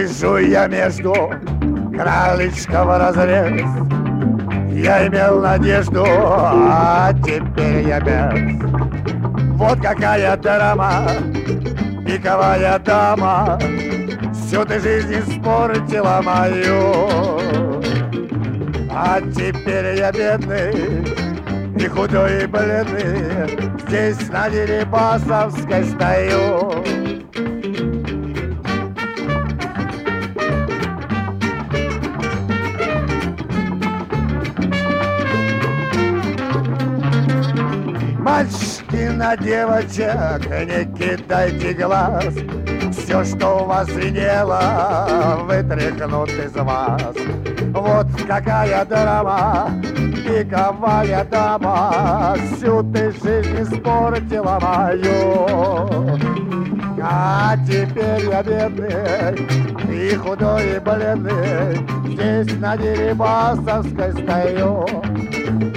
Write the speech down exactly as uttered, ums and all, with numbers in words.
Сижу я между кралечков разрез. Я имел надежду, а теперь я без. Вот какая драма, пиковая дама, всю ты жизнь испортила мою. А теперь я бедный и худой и бледный, здесь на Дерибасовской стою. Мальчики на девочек, не кидайте глаз. Все, что у вас сидело, вытряхнут из вас. Вот какая драма, пиковая дама, всю ты жизнь испортила мою. А теперь я бедный и худой и бледный, здесь на Дерибасовской стою.